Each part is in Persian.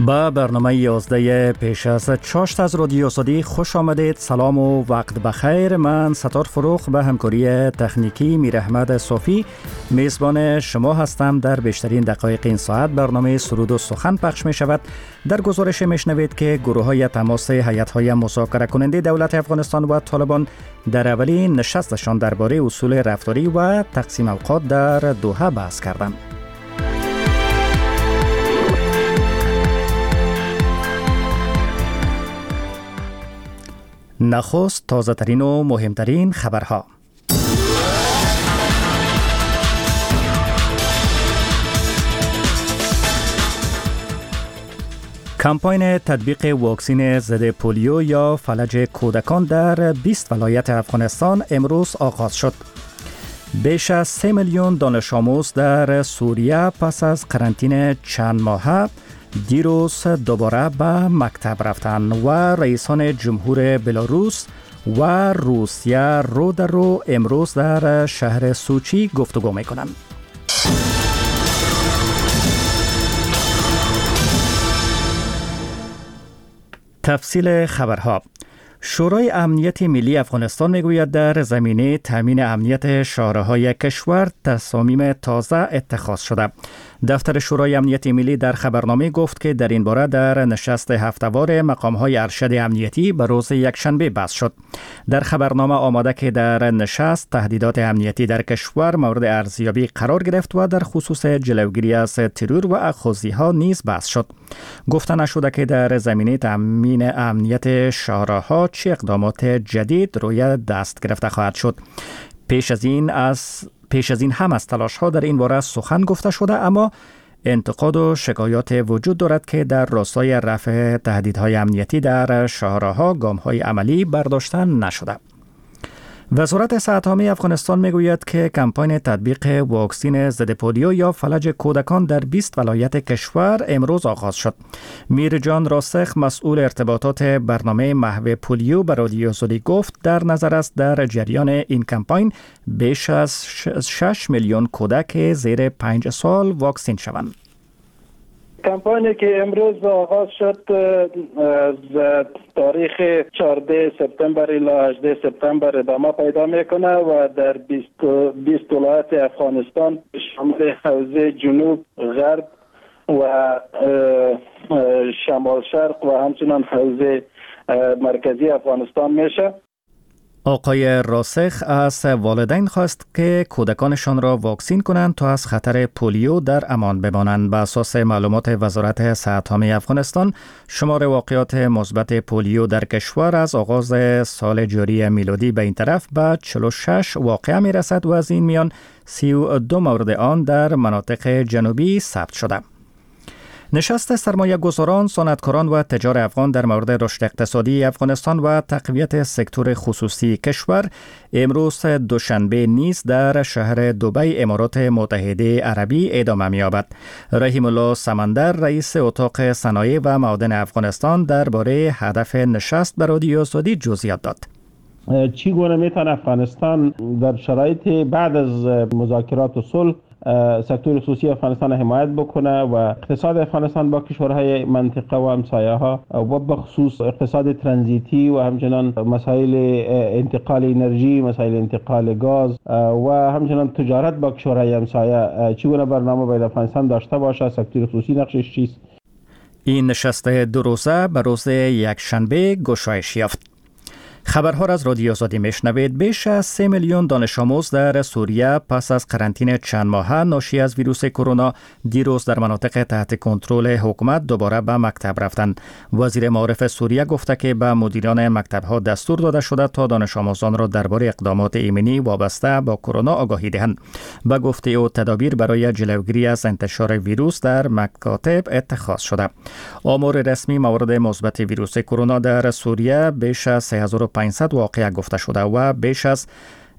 با برنامه 11 پیش از چاشت از رادیو آزادی خوش آمدید. سلام و وقت بخیر. من ستار فروخ به همکاری تکنیکی میر احمد صافی میزبان شما هستم. در بیشترین دقایق این ساعت برنامه سرود و سخن پخش می شود. در گزارش میشنوید که گروه های تماس هیئت‌های مذاکره کننده دولت افغانستان و طالبان در اولین نشستشان درباره اصول رفتاری و تقسیم اوقات در دوحه بحث کردند. نخست تازه ترین و مهمترین خبرها. کمپاین تطبیق واکسن ضد پولیو یا فلج کودکان در 20 ولایت افغانستان امروز آغاز شد. بیش از 3 میلیون دانش آموز در سوریه پس از قرنطینه چند ماهه دیروز دوباره به مکتب رفتند و رئیسان جمهور بلاروس و روسیه رو در رو امروز در شهر سوچی گفتگو میکنند. تفصیل خبرها. شورای امنیت ملی افغانستان میگوید در زمینه تامین امنیت شهرهای کشور تصامیم تازه اتخاذ شده. دفتر شورای امنیت ملی در خبرنامه گفت که در این باره در نشست هفته‌وار مقام‌های ارشد امنیتی به روز یکشنبه بحث شد. در خبرنامه آمده که در نشست تهدیدات امنیتی در کشور مورد ارزیابی قرار گرفت و در خصوص جلوگیری از ترور و اخاذی‌ها نیز بحث شد. گفته نشده که در زمینه تامین امنیت شهرها چه اقدامات جدید روی دست گرفته خواهد شد. پیش از این هم از تلاش‌ها در این باره سخن گفته شده، اما انتقاد و شکایات وجود دارد که در راستای رفع تهدیدهای امنیتی در شهرها گام‌های عملی برداشته نشده. وزارت صحت عامه افغانستان میگوید که کمپاین تطبیق واکسن ضد پولیو یا فلج کودکان در 20 ولایت کشور امروز آغاز شد. میرجان راسخ مسئول ارتباطات برنامه محو پولیو به رادیو آزادی گفت در نظر است در جریان این کمپاین بیش از 6 میلیون کودک زیر 5 سال واکسین شوند. کمپانی که امروز آغاز شد از تاریخ 14 سپتامبر الی 18 سپتامبر ادامه پیدا میکنه و در 20 ولایت افغانستان شامل حوزه جنوب، غرب و شمال شرق و همچنان حوزه مرکزی افغانستان میشه. آقای راسخ از والدین خواست که کودکانشان را واکسین کنند تا از خطر پولیو در امان بمانند. بر اساس معلومات وزارت صحت عامه افغانستان، شمار واقعات مثبت پولیو در کشور از آغاز سال جاری میلادی به این طرف به 46 واقعه میرسد و از این میان 32 مورد آن در مناطق جنوبی ثبت شده. نشست سرمایه گذاران، صنعتکاران و تجار افغان در مورد رشد اقتصادی افغانستان و تقویت سکتور خصوصی کشور امروز دوشنبه نیز در شهر دبی امارات متحده عربی ادامه می‌یابد. رحیم الله سمندر رئیس اتاق صنایع و معادن افغانستان درباره هدف نشست به رادیو آزادی جزئیات داد. چگونه میتونه افغانستان در شرایط بعد از مذاکرات و صلح سکتور خصوصی افغانستان حمایت بکنه و اقتصاد افغانستان با کشورهای منطقه و همسایه‌ها و بخصوص اقتصاد ترانزیتی و همچنان مسائل انتقال انرژی، مسائل انتقال گاز و همچنان تجارت با کشورهای همسایه چگونه برنامه باید افغانستان داشته باشه، سکتور خصوصی نقشش چیست؟ این نشست 2 روزه به روز یکشنبه گشایش یافت. خبرها را از رادیو آزادی میشنوید. بیش از 3 میلیون دانش آموز در سوریه پس از قرنطینه چند ماهه ناشی از ویروس کرونا دیروز در مناطق تحت کنترل حکومت دوباره به مکتب رفتند. وزیر معارف سوریه گفته که به مدیران مکتب‌ها دستور داده شده تا دانش آموزان را درباره اقدامات ایمنی وابسته با کرونا آگاهی دهند. به گفته او تدابیر برای جلوگیری از انتشار ویروس در مکاتب اتخاذ شده. آمار رسمی موارد مثبت ویروس کرونا در سوریه بیش از 3500 واقعه گفته شده و بیش از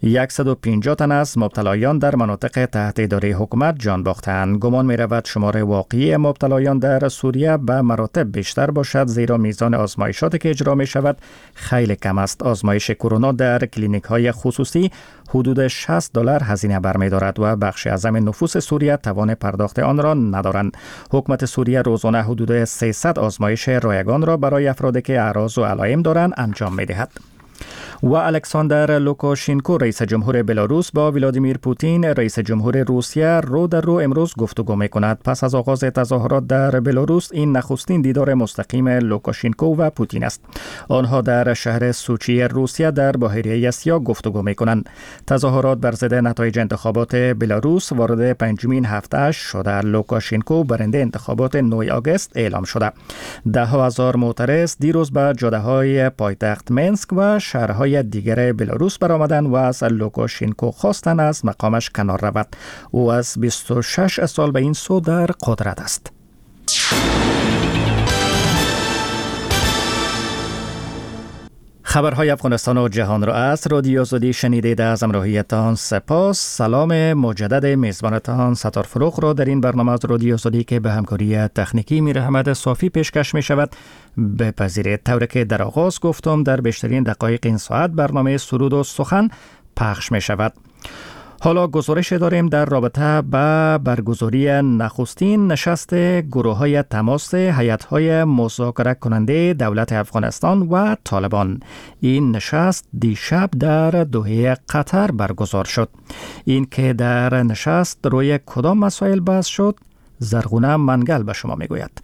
150 تن از مبتلایان در مناطق تحت اداره حکومت جان باختند. گمان می رود شمار واقعی مبتلایان در سوریه به مراتب بیشتر باشد، زیرا میزان آزمایشاتی که اجرا می شود خیلی کم است. آزمایش کرونا در کلینیک های خصوصی حدود $60 هزینه برمی دارد و بخش اعظم نفوس سوریه توان پرداخت آن را ندارند. حکومت سوریه روزانه حدود 300 آزمایش رایگان را برای افرادی که اعراض و علائم دارند انجام می دهد. و الکساندر لوکاشنکو رئیس جمهور بلاروس با ولادیمیر پوتین رئیس جمهور روسیه رو در رو امروز گفتگو می‌کند. پس از آغاز تظاهرات در بلاروس این نخستین دیدار مستقیم لوکاشنکو و پوتین است. آنها در شهر سوچی روسیه در بحیره اسیا گفتگو می‌کنند. تظاهرات بر ضد نتایج انتخابات بلاروس وارد پنجمین هفته شده. لوکاشنکو برنده انتخابات 9 آگوست اعلام شده. ده ها هزار معترض دیروز به جاده‌های پایتخت منسک و شهرهای دیگر بلاروس برآمدند و از لوکاشنکو خواستند از مقامش کنار رود. او از 26 سال به این سو در قدرت است. خبرهای افغانستان و جهان را از رادیو آزادی شنیدید. از همراهیتان سپاس. سلام مجدد میزبانتان ستار فروغ را در این برنامه از رادیو آزادی که به همکاری تکنیکی میر احمد صافی پیشکش می شود بپذیرید. طوری که در آغاز گفتم در بیشترین دقایق این ساعت برنامه سرود و سخن پخش می شود. حالا گزارش داریم در رابطه با برگزاری نخستین نشست گروه‌های تماس هیئت‌های مذاکره کننده دولت افغانستان و طالبان. این نشست دیشب در دوحه قطر برگزار شد. این که در نشست روی کدام مسائل بحث شد، زرغونه منگل به شما میگوید.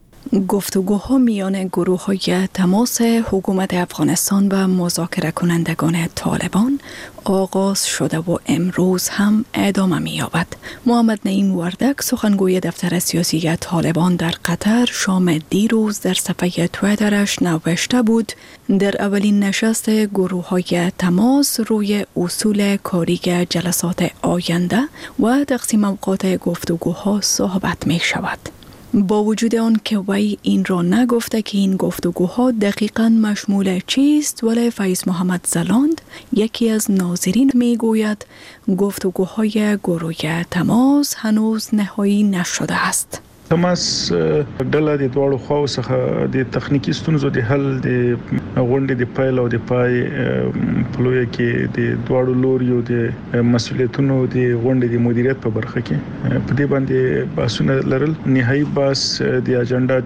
گفتگوها میان گروه‌های تماس حکومت افغانستان و مذاکره کنندگان طالبان آغاز شده و امروز هم ادامه می‌یابد. محمد نعیم وردک سخنگوی دفتر سیاسی طالبان در قطر شام دیروز در صفحه توییترش نوشته بود در اولین نشست گروه‌های تماس روی اصول کاری جلسات آینده و تقسیم اوقات گفتگوها صحبت می‌شود. با وجود آن که وی این را نگفته که این گفتگوها دقیقاً مشمول چیست، ولی فیض محمد زلاند یکی از ناظرین میگوید گفتگوهای گروه تماس هنوز نهایی نشده است. تماس ډله د دواړو خواو څخه د تخنیکی ستونزو د حل د غونډې د پیل او د پای په لویه کې د دواړو لوریو د مسؤلیتونو د غونډې د مدیریت په برخه کې په دې باندې بحثونه لرل. نهایی بحث د اجنډا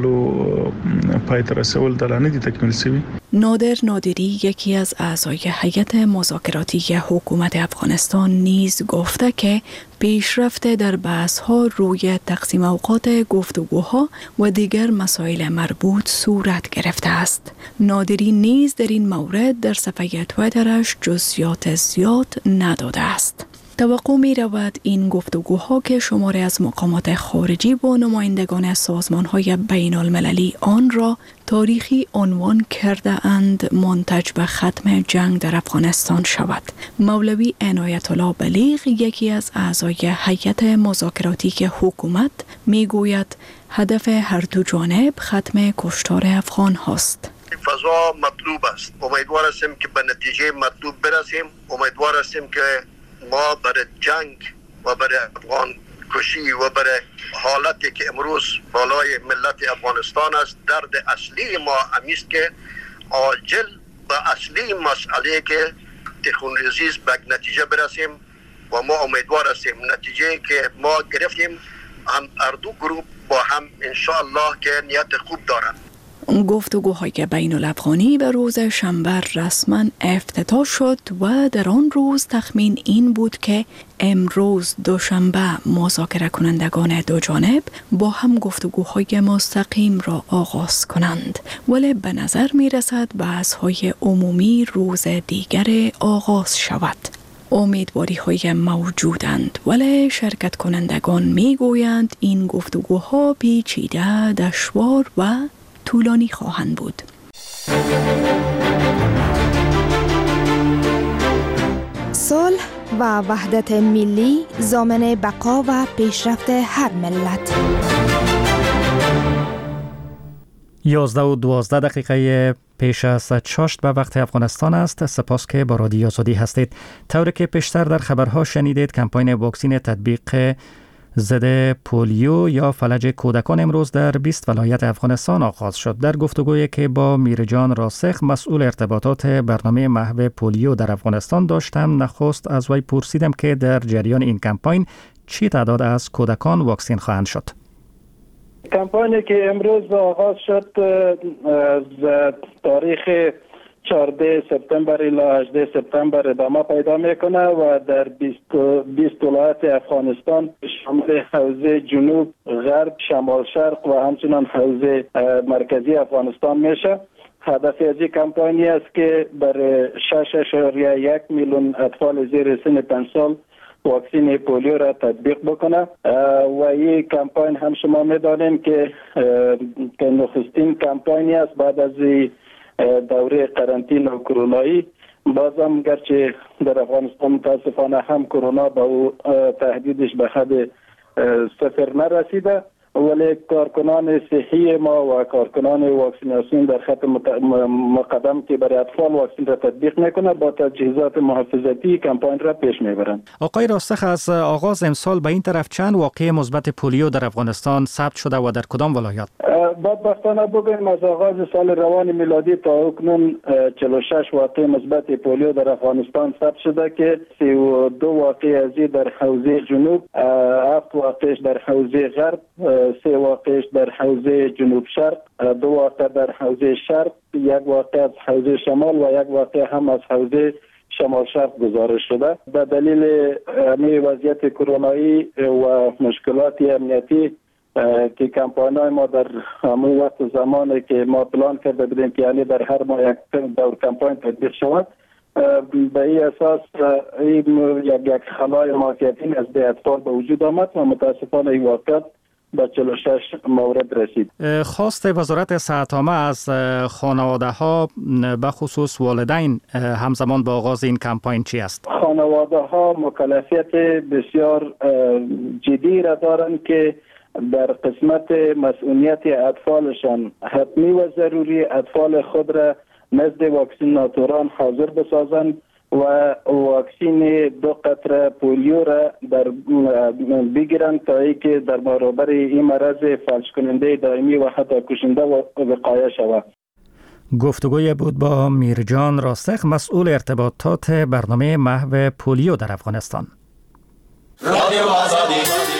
جوړولو پای ته رسول درانه دي تکمیل شوی. نادر نادری یکی از اعضای هیئت مذاکراتی حکومت افغانستان نیز گفته که پیشرفت در بحث‌ها روی تقسیم اوقات گفتگوها و دیگر مسائل مربوط صورت گرفته است. نادری نیز در این مورد در صفحه توییترش جزئیات زیاد نداده است. توقع می رود این گفتگوها که شماری از مقامات خارجی با نمایندگان سازمان‌های بین المللی آن را تاریخی عنوان کرده اند منتج به ختم جنگ در افغانستان شود. مولوی عنایت الله بلیغ یکی از اعضای هیئت مذاکراتی حکومت می گوید هدف هر دو جانب ختم کشتار افغان هاست. فضا مطلوب است. امیدوار هستیم که به نتیجه مطلوب برسیم. امیدوار هستیم که ما برای جنگ و برای افغان کشی و برای حالتی که امروز بالای ملت افغانستان است، درد اصلی ما همیست که عاجل و اصلی مسئله که تخونریزی به نتیجه برسیم و ما امیدوار هستیم نتیجه که ما گرفتیم هم هر دو گروه با هم انشاءالله که نیت خوب دارند. گفتگوهای بین الافغانی به روز شنبه رسما افتتاح شد و در آن روز تخمین این بود که امروز دوشنبه مذاکره کنندگان دو جانب با هم گفتگوهای مستقیم را آغاز کنند، ولی به نظر می رسد بحث‌های عمومی روز دیگر آغاز شود. امیدواری های موجودند، ولی شرکت کنندگان می گویند این گفتگوها پیچیده، دشوار و طولانی خواهند بود. صلح و وحدت ملی ضامن بقا و پیشرفت هر ملت. 11:12 پیش از 6 به وقت افغانستان است. سپاس که با رادیو آزادی هستید. طوری که پیشتر در خبرها شنیدید، کمپاین واکسین تطبیق ضد پولیو یا فلج کودکان امروز در 20 ولایت افغانستان آغاز شد. در گفتگویی که با میرجان راسخ، مسئول ارتباطات برنامه محو پولیو در افغانستان داشتم، نخست از وی پرسیدم که در جریان این کمپاین چی تعداد از کودکان واکسین خواهند شد. کمپانی که امروز آغاز شد از تاریخ 14 سپتامبر الی 18 سپتامبر ادامه پیدا میکنه و در 20 ولایت افغانستان شامل حوزه جنوب، غرب، شمال شرق و همچنان حوزه مرکزی افغانستان میشه. هدف از این کمپانی است که برای 6.1 میلیون اطفال زیر سن 5 سال واکسین پولیو را تطبیق بکنه و این کمپاین هم شما میدانیم که نخستین کمپاینی است بعد از دوره قرنطینه و کرونایی. بازم گرچه در افغانستان متاسفانه هم کرونا با او تهدیدش به حد صفر نرسیده، ولی کارکنان صحی ما و کارکنان واکسیناسیون در خط مقدم که برای اطفال واکسین را تطبیق میکنه با تجهیزات محافظتی کمپاین را پیش میبرند. آقای راسخ، از آغاز امسال به این طرف چند واقعه مثبت پولیو در افغانستان ثبت شده و در کدام ولایات؟ بدبختانه بگویم از آغاز سال روان میلادی تا اکنون 46 واقعه مثبت پولیو در افغانستان ثبت شده که 32 واقعه از در حوزه جنوب، 7 واقعش در حوزه غرب، 3 واقعش در حوزه جنوب شرق، 2 واقع در حوزه شرق، 1 واقع از حوزه شمال و 1 واقع هم از حوزه شمال شرق گزارش شده. به دلیل همین وضعیت کرونایی و مشکلات امنیتی که کمپاین‌های ما در همون وقت زمانی که ما پلان کرده بودیم که یعنی در هر ماه یک دور کمپاین تطبیق شود، به این اساس یک خلای مافیتی از اطفال به وجود آمد و متاسفانه این واقعیت به 46 مورد رسید. خواست وزارت صحت عامه از خانواده ها به خصوص والدین همزمان با آغاز این کمپاین چی است؟ خانواده ها مکلفیت بسیار جدی را دارند که در قسمت مسئولیت اطفالشان حتمی و ضروری اطفال خود را نزد واکسیناتوران حاضر بسازند و واکسین 2 قطره پولیو را بگیرند تا اینکه در برابر این مرض فلج کننده دائمی و حتی کشنده وقایه شود. گفتگوی بود با میرجان راسخ، مسئول ارتباطات برنامه محو پولیو در افغانستان. رادیو آزادی.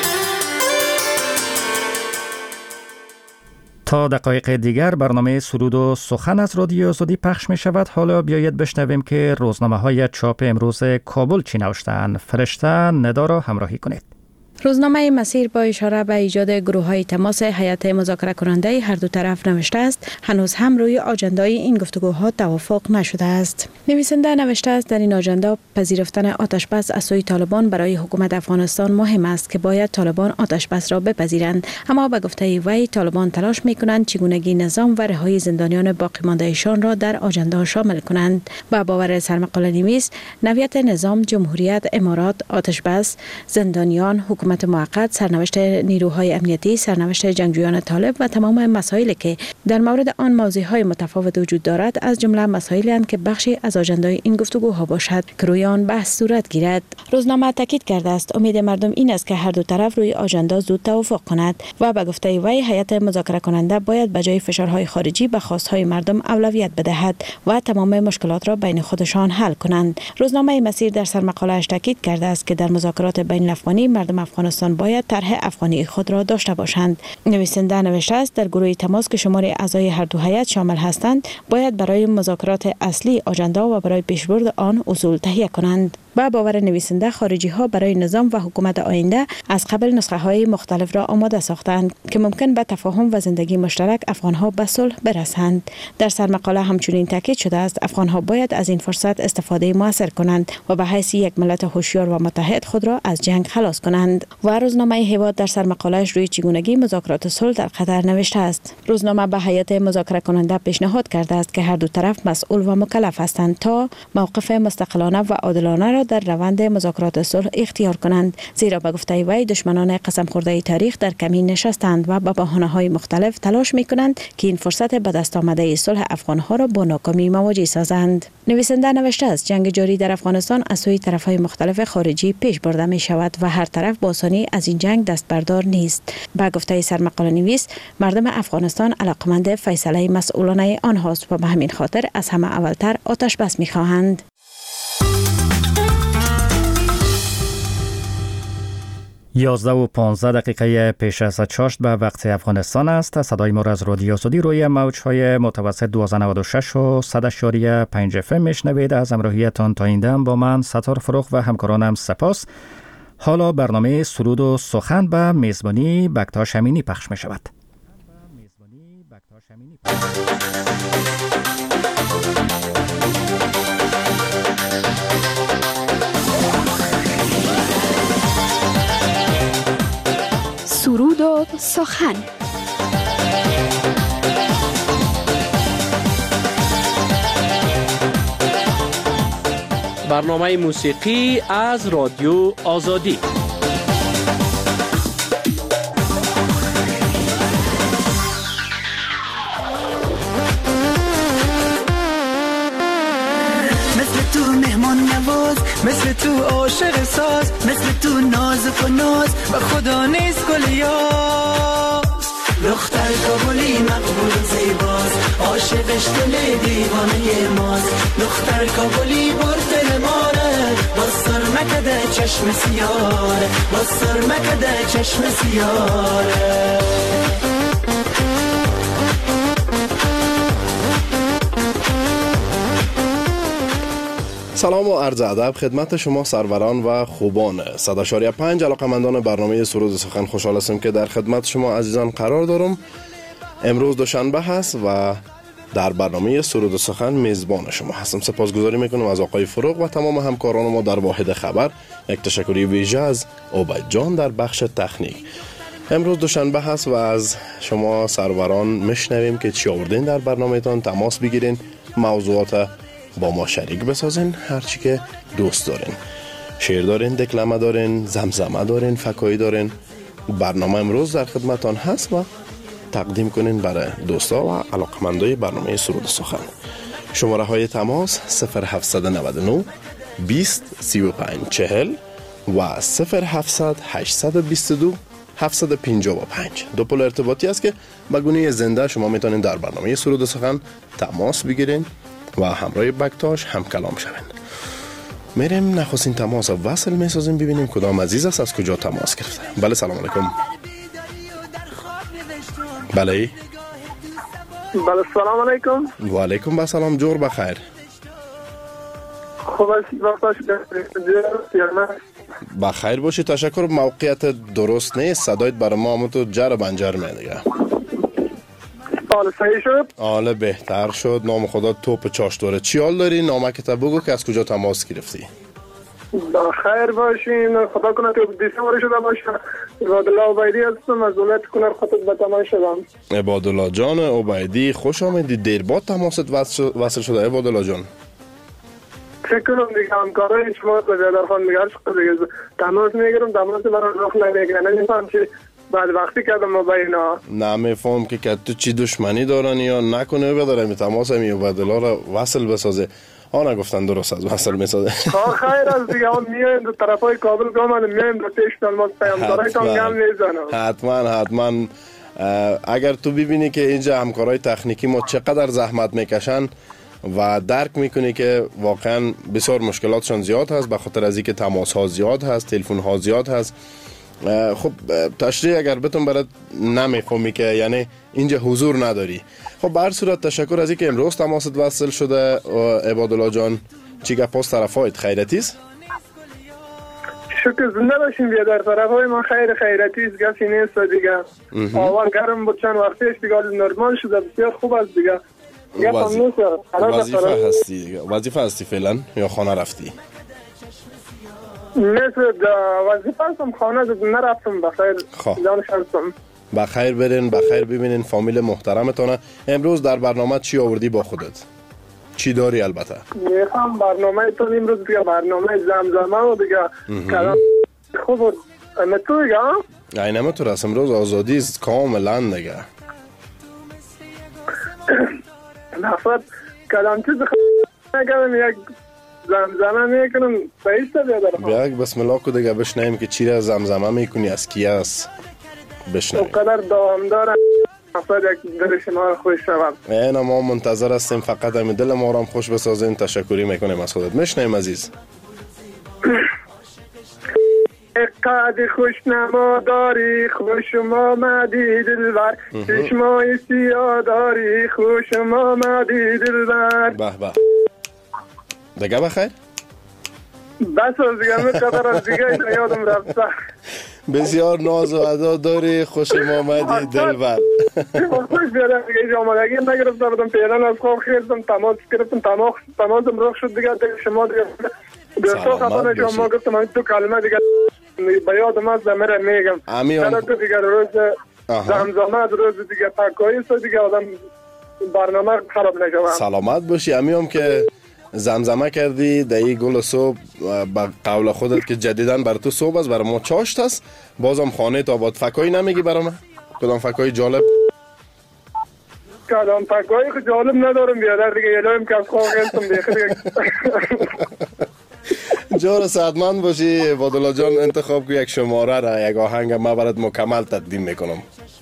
تا دقایق دیگر برنامه سرود و سخن از رادیو آزادی پخش می شود. حالا بیایید بشنویم که روزنامه های چاپ امروز کابل چی نوشتند. فرشته ندا را همراهی کنید. روزنامه مسیر با اشاره به ایجاد گروه‌های تماس هیئت مذاکره کننده هر دو طرف نوشته است هنوز هم روی آژاندای این گفتگوها توافق نشده است. نویسنده نوشته است در این آژاندا پذیرفتن آتشبس از سوی طالبان برای حکومت افغانستان مهم است که باید طالبان آتشبس را بپذیرند، اما به گفته وی طالبان تلاش می‌کنند چگونگی نظام و رهایی زندانیان باقی مانده‌شان را در آژاندا شامل کنند. با باور سرمقاله نویس، نوعیت نظام، جمهوریت، امارات، آتشبس، زندانیان، حکومت موقت، سرنوشت نیروهای امنیتی، سرنوشت جنگجویان طالب و تمام مسائلی که در مورد آن موضوعهای متفاوت وجود دارد از جمله مسائلی اند که بخشی از آژاندای این گفتگوها باشد که روی آن بحث صورت گیرد. روزنامه تاکید کرده است امید مردم این است که هر دو طرف روی آژاندا زود توافق کند و به گفته وی هیئت مذاکره کننده باید به جای فشارهای خارجی به خواستهای مردم اولویت بدهد و تمام مشکلات را بین خودشان حل کنند. روزنامه مسیر در سرمقاله‌اش تاکید کرده است که در مذاکرات بین الافغانی مردم افغانستان باید طرح افغانی خود را داشته باشند. نویسنده نوشته است در گروه تماس که شمار اعضای هر دو هیئت شامل هستند باید برای مذاکرات اصلی آژاندا و برای پیشبرد آن اصول تهیه کنند. با باور نویسنده خارجی ها برای نظام و حکومت آینده از قبل نسخه های مختلف را آماده ساختند که ممکن به تفاهم و زندگی مشترک افغان ها به صلح برسند. در سرمقاله همچنین تاکید شده است افغان ها باید از این فرصت استفاده موثر کنند و به حیث یک ملت هوشیار و متحد خود را از جنگ خلاص کنند. و روزنامه هیواد در سرمقاله‌اش روی چگونگی مذاکرات صلح در قطر نوشته است روزنامه به هیئت مذاکره کننده پیشنهاد کرده است که هر دو طرف مسئول و مکلف هستند تا موقف مستقلانه و عادلانه را در روند مذاکرات صلح اختیار کنند، زیرا به گفته وی دشمنان قسم خورده تاریخ در کمین نشستند و با بهانه‌های مختلف تلاش می‌کنند که این فرصت به دست آمده صلح افغان‌ها را با ناکامی مواجه سازند. نویسنده نوشته است جنگ جاری در افغانستان از سوی طرف‌های مختلف خارجی پیش برده می‌شود و هر طرف با آسانی از این جنگ دست بردار نیست. با گفته سرمقاله نویس، مردم افغانستان علاقمند فیصله مسئولانه آنهاست و به همین خاطر از همه اولتر آتش بس می‌خواهند. 11:15 پیش از چاشت به وقت افغانستان است. صدای ما را از رادیو آزادی روی موج‌های متوسط 1296 و 100.5 FM میشنوید. از همراهیتان تا این دم با من ستار فروغ و همکارانم سپاس. حالا برنامه سرود و سخن به میزبانی بکتاش امینی پخش می شود. سرود و سخن. برنامه موسیقی از رادیو آزادی. مثل تو مهمان نواز، مثل تو عاشق ساز، مثل تو نازک و ناز و خدا نیست گل یاز. دختر کابلی مقبول و زیباز، عاشقش دل دیوانه ماست. دختر کابلی بر دل ماره، باز سر مکده چشم سیاره، باز سر مکده چشم سیاره. سلام و عرض ادب خدمت شما سروران و خوبان 100.5 علاقمندان برنامه سرود سخن. خوشحال هستم که در خدمت شما عزیزان قرار دارم. امروز دوشنبه هست و در برنامه سرود سخن میزبان شما هستم. سپاسگزاری میکنم از آقای فروغ و تمام همکاران ما در واحد خبر. یک تشکری ویژه از عبید جان در بخش تکنیک. امروز دوشنبه هست و از شما سروران میشنویم که چی آوردین در برنامهتان. تماس بگیرین، موضوعات با ما شریک بسازین، هرچی که دوست دارین. شعر دارین، دکلمه دارین، زمزمه دارین، فکایی دارین. برنامه امروز در خدمتان هست و تقدیم کنین برای دوستا و علاقمندای برنامه سرود سخن. شماره های تماس 0799 20 35 40 و 0700 822 755. دو پل ارتباطی است که به گونه زنده شما میتونین در برنامه سرود سخن تماس بگیرین و همراه بکتاش هم کلام شوین. میریم نخستین تماس وصل میسازیم، ببینیم کدام عزیز است از کجا تماس گرفته. بله سلام علیکم. بله سلام علیکم. و علیکم السلام. جور بخیر. خوب است بکتاش بخیر باشی. تشکر. موقعیت درست نیست، صدایت برای ما همون تو جر بنجر میدگه. حال صحیح شد؟ حال بهتر شد. نام خدا توپ چاشتوره. چی حال داری؟ نامکت بگو که از کجا تماس گرفتی. بخیر باشین. خدا کنه که دیسمبر شده باشه. عبادالله عبیدی هستم از ولایت کنر خطوط به تماس شدم. عبادالله جان عبیدی خوش آمدی. دیر بعد تماست وصل شده عبادالله جان. فکر کنم دیگه همکارای شما تو جدرخان دیگه دیگه تماس میگیرم، تماس برای رخ نمیگیرن. نمیفهم چی بعد وقتی کردم ما بینا نمیفهم که تو چی دشمنی دارن یا نکنه بداره تماس همی عبادالله را وصل بسازه. آنها گفتن درست از وصل میسازه. خیر از دیگه هم میایم دو طرفای کابل گام میایم دو تیش تلماس پیامدارایتان گم میزنم. حتما اگر تو ببینی که اینجا همکارای تکنیکی ما چقدر زحمت میکشن و درک میکنی که واقعا بسیار مشکلاتشان زیاد هست به خاطر از اینکه تماس ها زیاد هست، تلفن ها زیاد هست. خب تشریح اگر بتون برات نمیفهمی که یعنی اینجا حضور نداری. خب به هر صورت تشکر از اینکه امروز تماست وصل شده. عبادالله جان چی گپاس طرفایت خیرتی است؟ شکر زنده باشین. بیا در طرفای ما خیرتی است، گپی نیست دیگه. هوا گرم بود چند وقتیش دیگه نرمال شده، بسیار خوب است دیگه. وظیفه هستی فعلا یا خانه رفتی؟ مثل وظیفه هستم، خانه نرفتم. بخیر جانش هستم. بخیر برین، بخیر ببینین فامیل محترمتانه. امروز در برنامه چی آوردی با خودت؟ چی داری البته؟ میخوام برنامه تو امروز دیگه برنامه زمزمه و دیگه کلام خوب بود. تو دیگه اینمه تو رسم روز آزادی است کاملا دیگه. نفت کلام چیز نگم یک زمزمه میکنم بایسته بیادر بیا بسم الله کو دیگه بشنیم که چی را زمزمه میکنی از کی است بشنیم. اونقدر دوام دارم نفت یک دل شما خوش شوم. اینا ما منتظر هستیم فقط همین دل ما را خوش بسازین. تشکری میکنیم از خودت. میشنیم عزیز. قد خوش نما داری خوش آمدی دلبر چشمای سیاه داری خوش آمدی دلبر. به به دیگه بخیر. بس از دیگه میقدر از دیگه یادم رفته. بسیار ناز و ادا داری خوش آمدی دلبر. خوش بیادم دیگه آمدگی نگرفته بودم پیران از خواب خیردم تماس گرفتم تماسم رخ شد دیگه شما دیگه دوستا خبانه شما گفتم من تو کلمه دیگه به یادم از زمره میگم تو دیگه روز زمزمه روز دیگه تکایی است دیگه آدم برنامه خراب نشوم. سلامت باشی. هم که زمزمه کردی دایی گل صبح با قول خودت که جدیدن بر تو صبح است بر ما چاشت است. بازم خانه تا آباد فکایی نمیگی برای من؟ کدام فکایی جالب؟ کدام فکایی که جالب ندارم بیادر دیگه یلایم که از خواه گلتم دیگه جور سعدمند باشی. بادلا جان انتخاب که یک شماره را یک آهنگ ما برات مکمل تقدیم میکنم.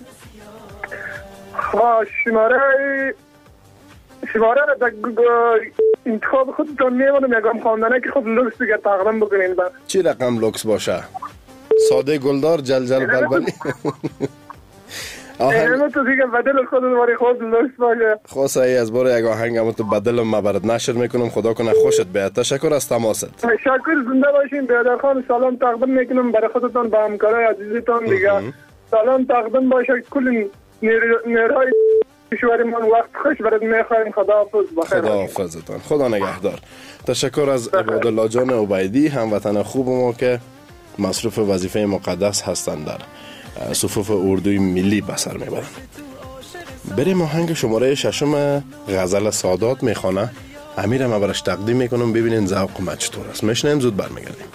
شماره را انتخاب خودتون میمونم یکم خواندنه که خود لوکس دیگه تقدیم بکنین. چی رقم لوکس باشه؟ ساده گلدار جلجل بلبلی. آهنگ تو دیگه بدل خود دوباره خود لوکس باشه. خواسته ای از بار یک آهنگم تو بدل ما برات نشر میکنم. خدا کنه خوشت بیاد. تشکر از تماست. تشکر. زنده باشین. بیادر خان سلام تقدیم میکنم برای خودتان با همکارای عزیزتان دیگه. سلام تقدیم باشه کل نیروهای کشورمان. وقت خوش برات میخوایم. خداحافظ. بخیر. خداحافظتان. خدا نگهدار. تشکر از عبادالله جان عبیدی هموطن خوب ما که مصروف وظیفه مقدس هستند در صفوف اردوی ملی به سر میبرند. بریم آهنگ شماره 6 غزل سادات میخوانه. امیرم برش تقدیم میکنم ببینین ذوق ما چطور است. میشنیم زود برمیگردیم.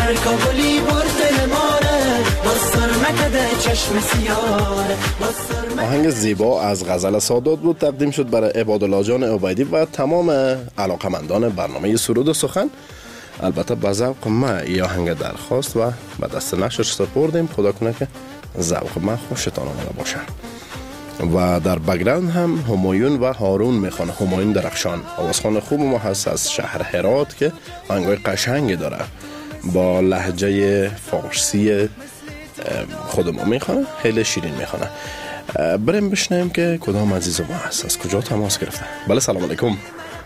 دختر کابلی برد دل ماره باز سر مکده چشم سیاره. آهنگ زیبا از غزل سادات بود تقدیم شد برای عبادالله جان عبیدی و تمام علاقمندان برنامه سرود و سخن. البته به ذوق ما این آهنگ درخواست و به دست نشرش سپردیم. خدا کنه که ذوق ما خوشتان آمده باشه. و در بگراند هم همایون و هارون میخوانه. همایون درخشان آوازخوان خوب ما هست از شهر هرات که آهنگای قشنگی داره با لهجه فارسی خود ما میخوانه، خیلی شیرین میخوانه. بریم بشنیم که کدام عزیز ما هست، از کجا تماس گرفته. بله سلام علیکم.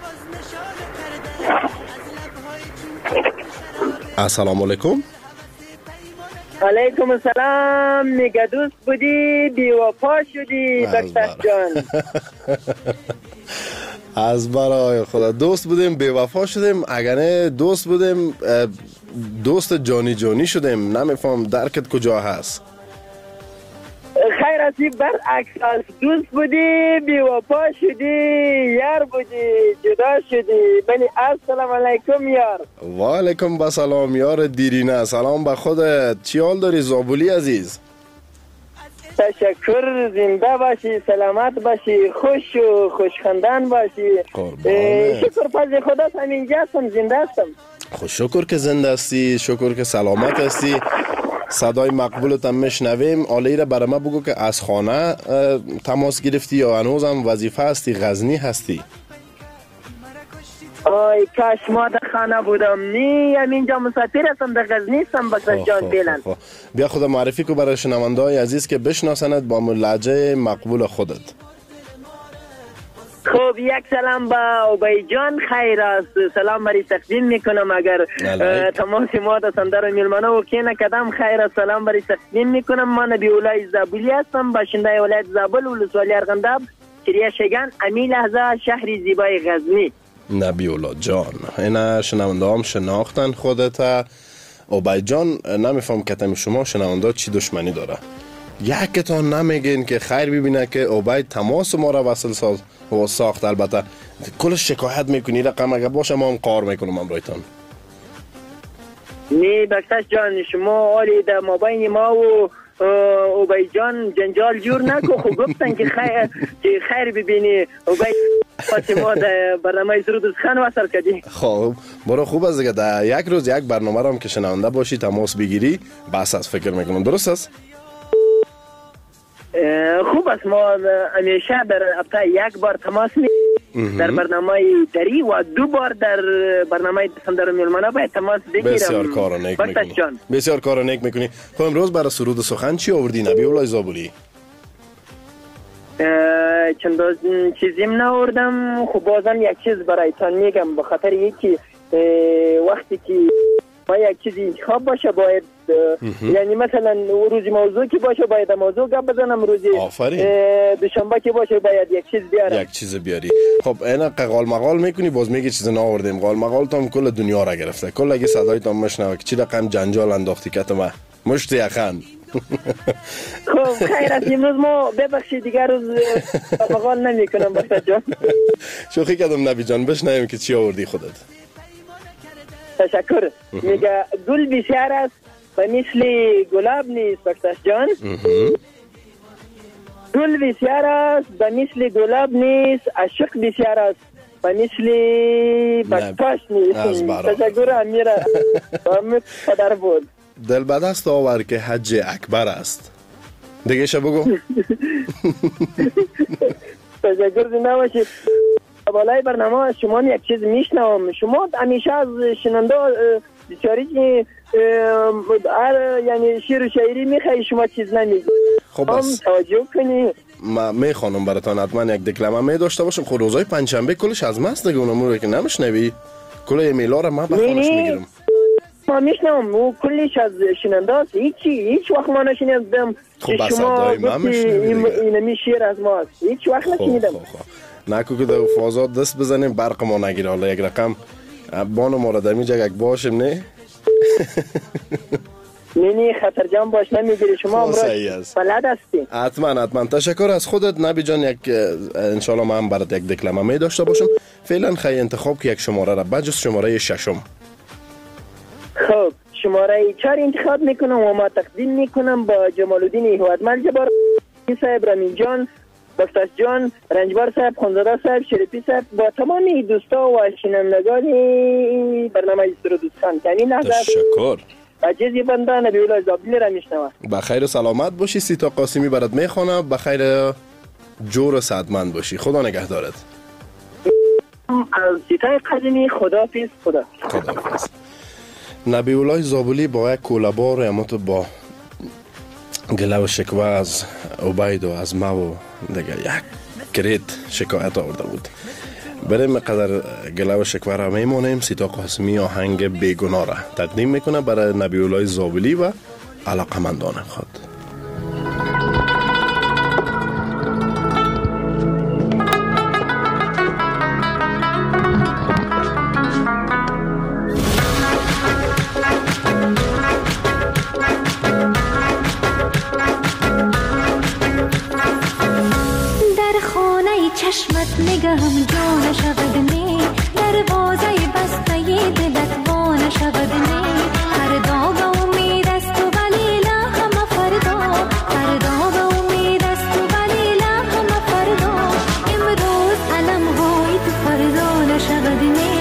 السلام علیکم. علیکم السلام. میگه دوست بودی بی وفا شدی بکتش جان. از برای خدا دوست بودیم بی وفا شدیم، اگر نه دوست بودیم دوست جانی جانی شدیم. نمیفهم درکت کجا هست. خیر اسی برعکس است. دوست بودی بی وفا شدی، یار بودی جدا شدی. بلی السلام علیکم یار. و علیکم بسلام یار دیرینه. سلام به خودت. چی حال داری زابولی عزیز؟ تشکر. زنده باشی، سلامت باشی، خوش و خوشخندان باشی. شکر فضل خدا همینجا هستم، زنده هستم. خوش شکر که زنده هستی، شکر که سلامت هستی. صدای مقبولت هم میشنویم. آلی را برای ما بگو که از خانه تماس گرفتی یا هنوز هم وظیفه هستی، غزنی هستی؟ آی کاش ما در خانه بودم. نی همینجا مسافر هستم، در غزنی هستم. بکتش جان فعلا. بیا خود معرفی کو برای شنونده های عزیز که بشناسند با لهجه مقبول خودت. خب یک سلام به عبی جان خیر است. سلام بری تقدیم میکنم. اگر تماس ما در سندر میلمانه و که نکدم خیر است. سلام بری تقدیم میکنم. من نبی اولای زابلی هستم، باشنده ولایت زابل ولسوالی ارغنداب کریه شگان امی لحظه شهری زیبای غزنی. نبی اولا جان اینا شنونده هم شناختن خودت. عبی جان نمیفهم کتم شما شنونده چی دشمنی داره. یکتان نمیگین که خیر ببینه که عبی تماس ما را وصل ساخت. البته کل شکایت میکنی رقم اگه باشه ما هم قار میکنم امرایتان. نی بکتش جان شما آلی در مابین ما و عبی جان جنجال جور نکو. خوب گفتن که خیر ببینی عبی ما در برنامه سرود و سخن وصل کردی. خب برو خوب است دیگه. در یک روز یک برنامه را هم که شنونده باشی تماس بگیری بس از فکر میکنم. درست است؟ خوب است. ما همیشه در هفته یک بار تماس میگیریم در برنامه دری و 2 بار در برنامه سندر میلمانه باید تماس بگیرم. بسیار کار نیک میکنی. بسیار کار نیک میکنی. خب امروز برای سرود سخن چی آوردی نبی اولای زابولی؟ چند چیزیم ناوردم. خب بازم یک چیز برایتان میگم به خاطر یکی وقتی که ما یک چیزی انتخاب باشه باید یعنی مثلا روزی موضوع که باشه باید موضوع گپ بزنم. روزی دوشنبه که باشه باید یک چیز بیارم. یک چیز بیاری. خب اینا قال مقال میکنی باز میگی چیز ناوردیم. قال مقال تام کل دنیا را گرفته. کل اگه صدای تام مشنوه که چی رقم جنجال انداختی کت ما مشت یخن. خب خیر است. امروز ما ببخشید دیگر روز مقال نمیکنم بخدا جان. شوخی کردم نبی جان. بشنویم که چی آوردی خودت. تشکر. میگه گل بسیار است و مثل گلاب نیست بکتش جان. گل بسیار است و مثل گلاب نیست. عشق بسیار است و مثل بکتش نیست. تشکر امیره. امید پدر بود. دل به دست آور که حج اکبر است. دیگه شو بگو. تشکر. زنده باشید. بالای برنامه شما یک چیز میشنوم. شما همیشه از شنونده بیچاری که یعنی شعر و شاعری میخوایی شما چیز نمیگی. خب بس توجه کنی. ما میخوانم براتون حتما یک دکلمه میداشته باشم. خب روزای پنجشنبه کلش از ماست دیگه. اونم که نمیشنوی کل ایمیلا رو ما بخونش میگیرم. ما میشنوم و کلش از شنونده است. هیچ وقت ما نشنیدم که شما گفتی این شعر از ماست. هیچ وقت نشنیدم. نکو که در فازات دست بزنیم برق ما نگیره. حالا یک رقم بانو ما را در میجا یک باشم نه. نینی خطرجان باش نمیگیری. شما امروز بلد هستی. حتما تشکر از خودت نبی جان. یک انشالله من برات یک دکلمه می داشته باشم. فعلا خیلی انتخاب که یک شماره را بجز شماره 6. خب شماره 4 انتخاب میکنم و ما تقدیم میکنم با جمال الدین هیوادمل جبار صاحب، رامین جان، بختش جان، رنجبر صاحب، خانزاده صاحب، شریفی صاحب، با تمامی دوستا و شنوندگان برنامه سرود سخن. کمین لحظه تشکر. عزیزی بنده نبی الله زابلی را میشنوم. بخیر و سلامت باشی. سیتا قاسمی برات میخوانه. بخیر جور و سعادتمند باشی. خدا نگهدارت. از سیتای قدیمی خداحافظ. خداحافظ. نبی الله زابلی با یک کولابار امات با گله و شکوه از عبید و از ما و دیگه یک کرید شکایت آورده بود. برای مقدر گله و شکوه را میمونیم. سیتا قاسمی آهنگ بیگناه را تقدیم میکنه برای نبی الله زابلی و علاقمندان خود. چشمت نگهم جا نشود نی، دروازه بسته دلت وا نشود نی. فردا به امید است و ولی لا همه فردا، فردا به امید است و ولی لا همه فردا. امروز علم های تو فردا نشود نی.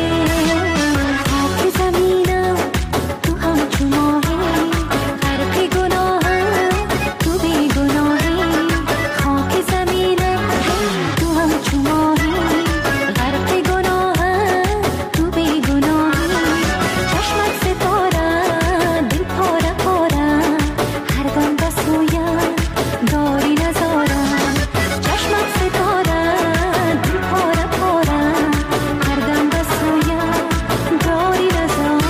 خاک زمینم تو همچو ماهی، غرق گناهم تو بی گناهی. خاک زمینم تو همچو ماهی، غرق گناهم تو بی گناهی. چشمت ستاره دل پاره پاره، هر دم به سویم داری نزارم. چشمت ستاره دل پاره پاره، هر دم به سویم داری نزارم.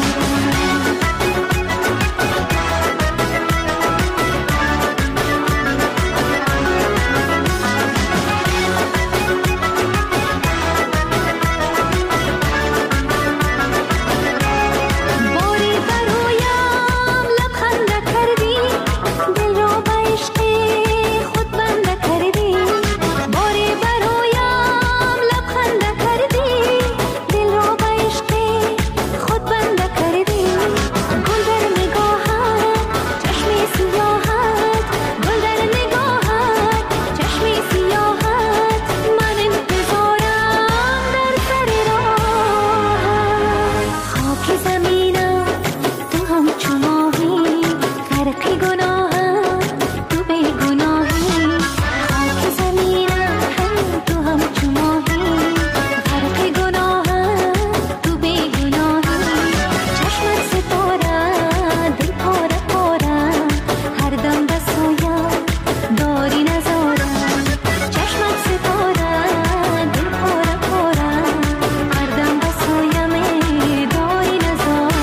باری برایم لبخنده کردی، دل را به عشق خود بنده کردی. باری برایم لبخنده کردی، دل را به عشق خود بنده کردی. گل در نگاهت چشمی سیاحت، گل در نگاهت چشمی سیاحت. من انتظارم در سر راهت. خاک زمینم تو همچو ماهی، غرق گناهم تو بی گناهی. خاک زمینم تو همچو ماهی، غرق گناهم تو بی گناهی. چشمت ستاره دل پاره پاره، هر دم به سویم داری نزارم. چشمت ستاره دل پاره پاره، هر دم به سویم داری نزارم.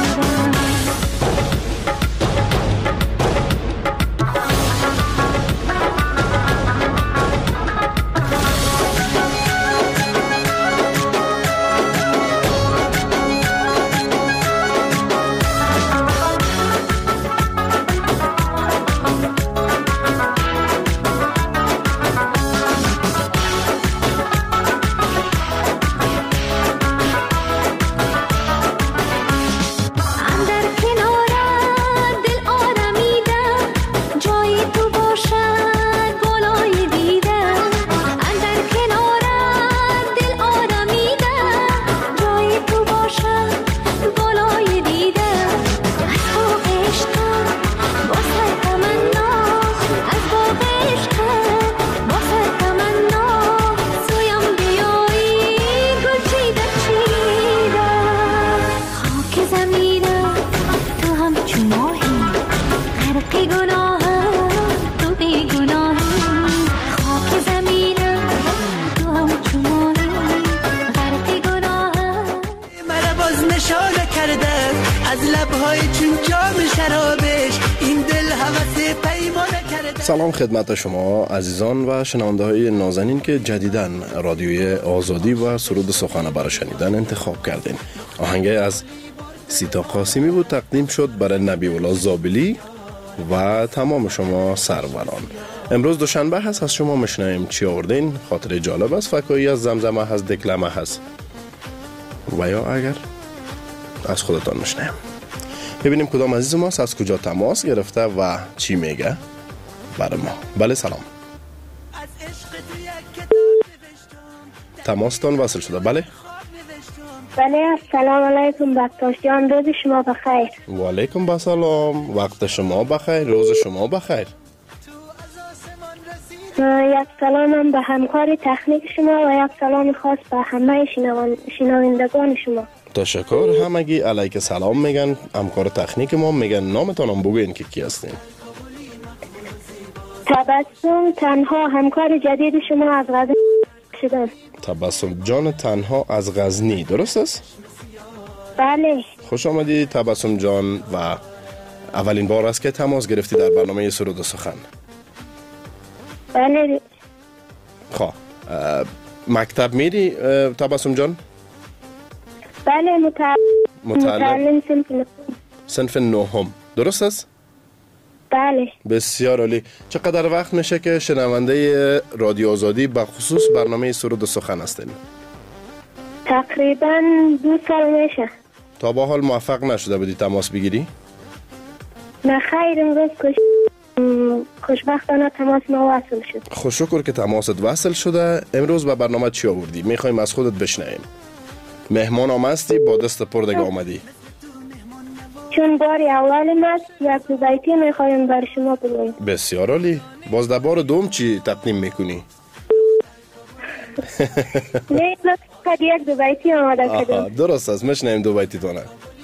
اندر کنارت دل آرمیدم، جای تو باشد بالای دیدم. اندر کنارت دل آرمیدم، جای تو باشد بالای دیدم. از باغ عشقم با سر تمنا، از باغ عشقم با سر تمنا. سویم بیایی گل چیده چیده. خاک زمینم تو همچو ماهی، غرق گناهم تو بی گناهی. خاک زمینم تو همچو ماهی، غرق گناهم. مرا باز نشانه کرده از لبهای چون جام شرابش، این دل هوس پیمانه کرده. سلام خدمت شما عزیزان و شنونده های نازنین که جدیداً رادیوی آزادی و سرود سخن برای شنیدن انتخاب کردین. آهنگ از سیتا قاسمی بود، تقدیم شد برای نبی الله زابلی و تمام شما سروران. امروز دوشنبه هست، از شما میشنویم چی آوردین. خاطر جالب است، فکایی از زمزمه هست، دکلمه هست و یا اگر از خودتان میشنویم. ببینیم کدام عزیز ماست، از کجا تماس گرفته و چی میگه برای ما. بله سلام. تماستان وصل شده. بله بله السلام علیکم بکتاش جان، روز شما بخیر. و علیکم السلام، وقت شما بخیر، روز شما بخیر. یک سلام به همکار تکنیک شما و یک سلام خاص به همه شنوندگان شما. تشکر. همگی علیک سلام میگن. همکار تکنیک ما میگن نامتانم بگوین که کی هستین. تبسم تنها همکار جدید شما از غزنی شدم. تبسم جان تنها از غزنی، درست است؟ بله. خوش آمدی تبسم جان و اولین بار است که تماس گرفتی در برنامه سرود و سخن. بله. خب مکتب میری تبسم جان؟ بله متعلم صنف نهم، درست است؟ بله. بسیار عالی. چقدر وقت میشه که شنونده رادیو آزادی به خصوص برنامه سرود و سخن هستین؟ تقریبا 2 سال میشه. تا با حال موفق نشده بودی تماس بگیری؟ نه خیر، امروز خوشبختانه تماس ما وصل شد. خوششکر که تماست وصل شده. امروز به برنامه چی آوردی؟ میخوایم از خودت بشنویم. مهمان آمدی، با دست پر دیگه آمدی. چون باری اول است یک دو بیتی میخوایم بر شما بگویم. بسیار عالی. باز در بار دوم چی تقدیم میکنی؟ نه فقط یک دو بیتی آماده کردم. درست است، میشنویم دو بیتی تونه.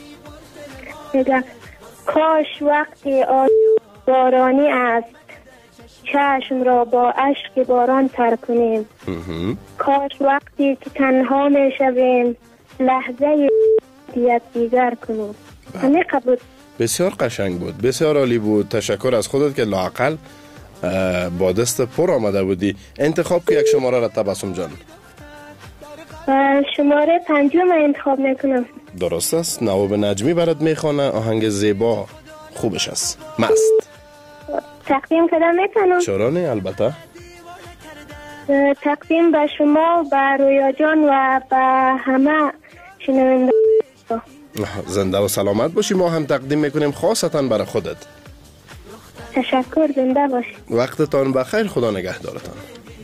کاش وقتی بارانی است چشم را با اشک باران تر کنیم. کاش وقتی که تنها میشویم لحظه دیگر کنیم. همه قبول. بسیار قشنگ بود، بسیار عالی بود. تشکر از خودت که لااقل با دست پر آمده بودی. انتخاب که یک شماره را تبسم جان. شماره 5 انتخاب میکنم. درست است. نواب نجمی برات میخوانه، آهنگ زیبا خوبش است. مست. تقدیم کردم میتونم؟ چرا نه، البته. تقدیم به شما، به رویا جان و به همه شنونده. زنده و سلامت باشی. ما هم تقدیم میکنیم خاصتا برای خودت. تشکر، زنده باشی. وقتتان بخیر، خدا نگهدارتان.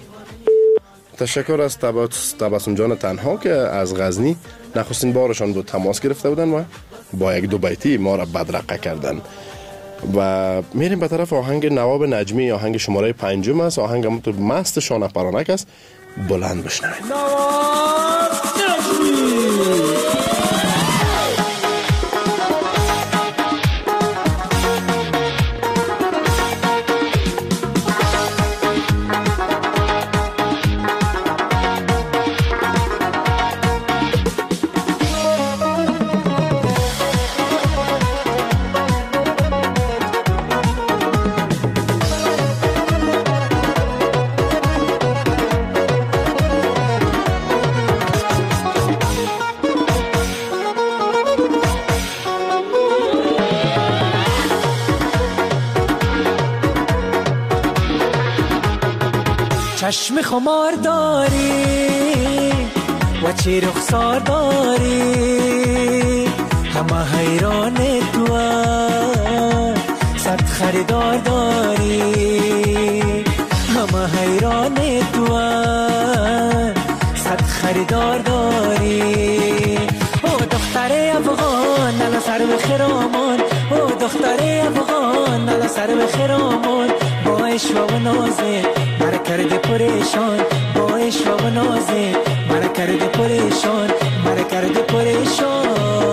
تشکر از تبسم جان تنها که از غزنی نخستین بارشان بود تماس گرفته بودن و با یک دو بیتی ما را بدرقه کردن. و میریم به طرف آهنگ نواب نجمی. آهنگ شماره 5 است. آهنگ همونطور مست شانه پرانک است. بلند بشنوید. نواب نجمی. چشم خمار داری و چه رخسار داری، همه حیران تو، صد خریدار داری، همه حیران تو، صد خریدار داری. او دختر افغان نلا سر به خرامان، او دختر افغان نلا سر به خرامان، با عشق و نازه مرا کرده پریشان، با عشق و نازه مرا کرده پریشان، مرا کرده پریشان.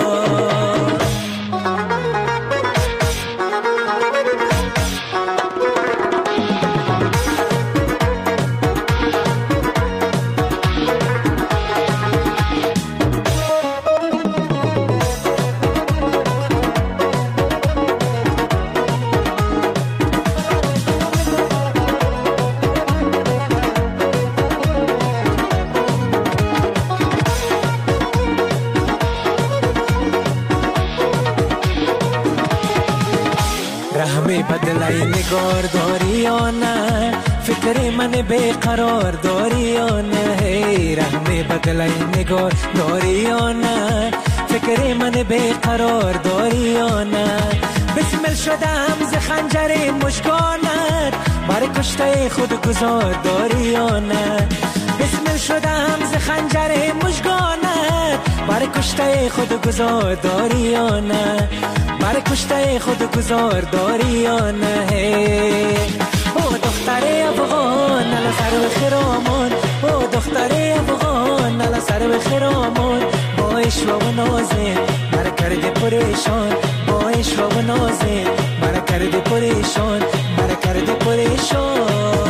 بدلای نگار داری یا نه، فکر من بیقرار داری یا نه، رحم بدلای نگار داری یا نه، فکر من بیقرار داری یا نه؟ بسمل شدم ز خنجر مژگانت، برای کشته خود گذار داری یا نه؟ بسمل شدم ز خنجر مژگانت، برای کشته خود گذار داری یا نه؟ برای کشته خود گذار داری یا نه؟ او دختر افغان نلا سر به خرامان، او دختر افغان نلا سر به خرامان، با عشق و نازه مرا کرده پریشان، با عشق و نازه مرا کرده پریشان، مرا کرده پریشان.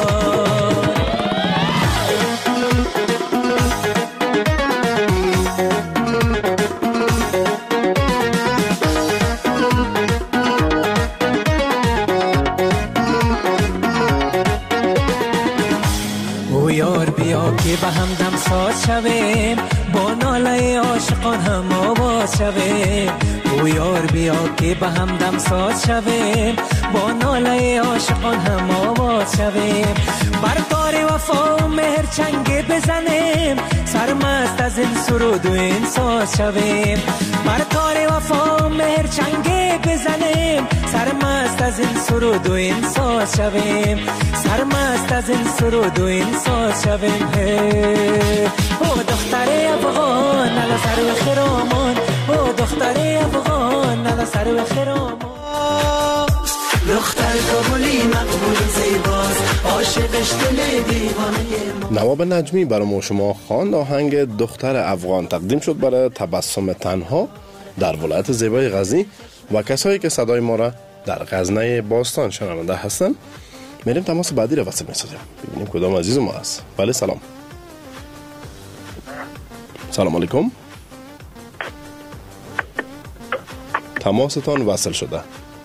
که به هم دم ساز شویم، با ناله عاشقان هم آواز شویم. او یار بیا که به هم دم ساز شویم، با ناله عاشقان هم آواز شویم. بر تار وفا و مهر چنگ بزنیم، سرمست از این سرود و این ساز شویم. بر تار وفا و مهر چنگ بزنیم، سرمست از این سرود و این ساز شویم. سرمست از این سرود و این ساز شویم. او دختر افغان نلا سر و خرامان، او دختر افغان نلا سر و خرامان. دختر کابلی مقبول زیباست، عاشقش دل دیوانه. نواب نجمی برای ما شما خواند آهنگ دختر افغان، تقدیم شد برای تبسم تنها در ولایت زیبای غزنی و کسایی که صدای ما را در غزنه باستان شنونده هستند. میریم تماس بعدی را وصل می‌سازیم، ببینیم کدام عزیز ما است. بله سلام. سلام علیکم. تماستان وصل شده.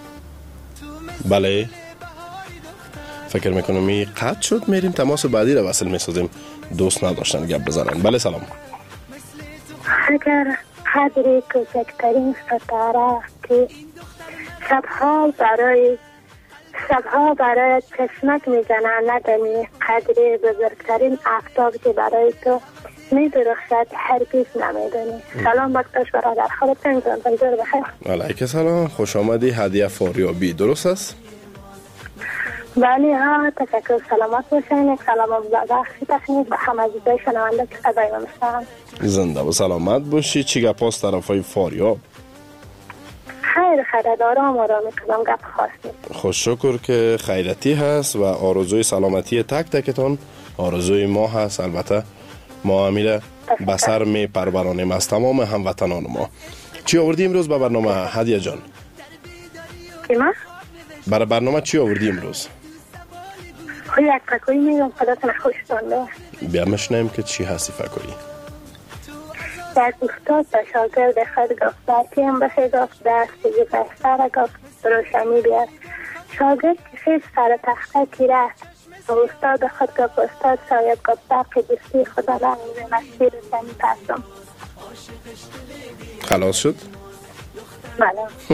بله فکر میکنم این قطع شد. میریم تماس بعدی را وصل میسازیم، دوست نداشتن گپ بزنن. بله سلام. اگر قدر کوچکترین ستاره که شبها برای چشمک میزنن ندانی، قدر بزرگترین آفتاب که برای تو میدرخشد هرگز نمیدانی. سلام بکتاش برادر، خودت نمیدونم بنجور بخیر. علیکم سلام، خوش آمدی. هدیه فاریابی درست است؟ بله ها، تشکر. سلامت باشین. یک سلام بخشی تخنیک به همه عزیزای شنونده که صدای ما میشنون. زنده و سلامت باشی. چی گپ است طرفای فاریاب؟ خیر دارم آرام میکنم، گپ خاص نیست. خوش شکر که خیرتی هست و آرزوی سلامتی تک تکتان آرزوی ما هست. البته ما امیره بسر می پرورانیم از تمام هموطنان ما. چی آوردی امروز به برنامه هدیه جان؟ ما؟ برای برنامه چی آوردی امروز؟ یک فکوی میگم خداتون خوش دانده. بیا مشنیم که چی هستی فکوی؟ یک استاد به شاگرد خود گفت برکیم بخی گفت دست که بستر گفت روشنی بیاد. شاگرد که خیلی سر تخته کی رفت و استاد خود گفت استاد شاید گفت برق دستی خدا رنگ مسیر روشنی پسم. خلاص شد؟ بله.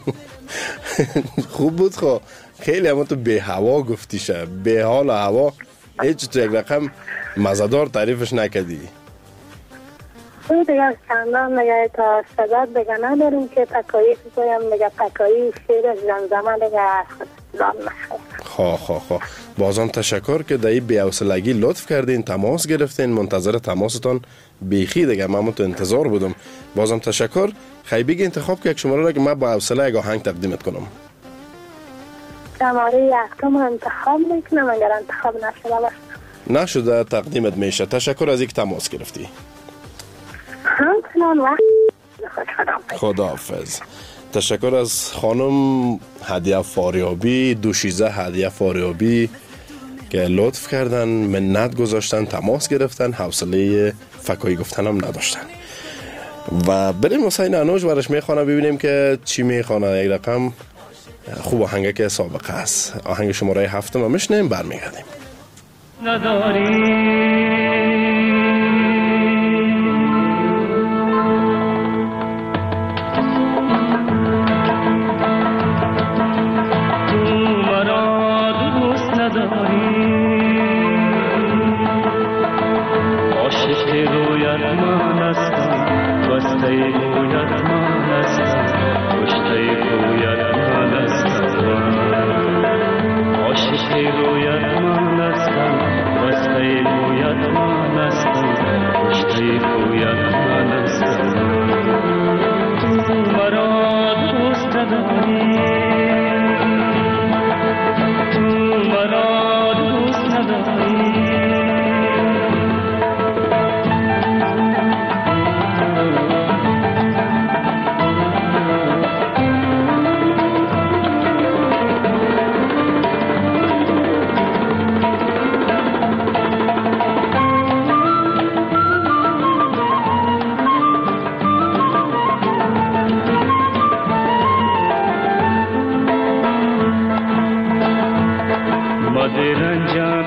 خوب بود. خب خیلی همون تو به هوا گفتی شه، به حال هوا هیچ تو یک رقم مزدار تعریفش نکدی. او دیگه چندان دیگه تا سبب دیگه نداریم که پکایی بگویم دیگه پکایی شیر زمزمه دیگه خودم نخیر. خواه بازم تشکر که دایی بی‌حوصلگی لطف کردین، تماس گرفتین. منتظر تماستان بیخی دیگه، من تو انتظار بودم. بازم تشکر. خیلی انتخاب که یک شماره را که من با حوصله یک آهنگ تقدیمت کنم. شماره یکم انتخاب میکنم، اگر انتخاب نشده تقدیمت میشه. تشکر از اینکه تماس گرفتی. همچنان وقت. خداحافظ. تشکر از خانم هدیه فاریابی، دوشیزه هدیه فاریابی که لطف کردن، منت گذاشتن، تماس گرفتن، حوصله فکایی گفتنم نداشتن. و بریم حسین انوش برش میخوانه ببینیم که چی میخوانه. یک رقم خوب آهنگه که سابقه است. آهنگ شماره 7 ما میشنیم، برمیگردیم. عاشق رویت من هستم، بسته رویت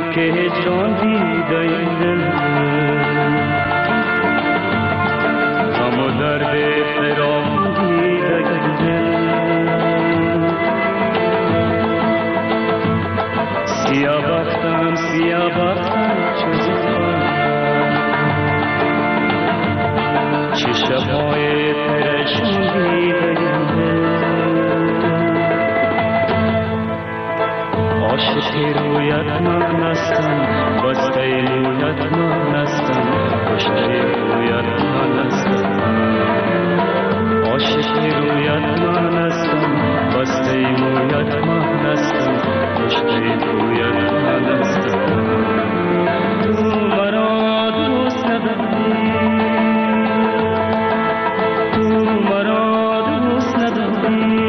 که جان دیده این دل غم و درد فراق دیده این دل سیاه بختم چه شبهای پریشان دیده این دل عاشق رویت من هستم بسته رویت من هستم کشته رویت من هستم عاشق رویت من هستم بسته رویت من هستم کشته رویت من هستم تو مرا دوست نداری تو مرا دوست نداری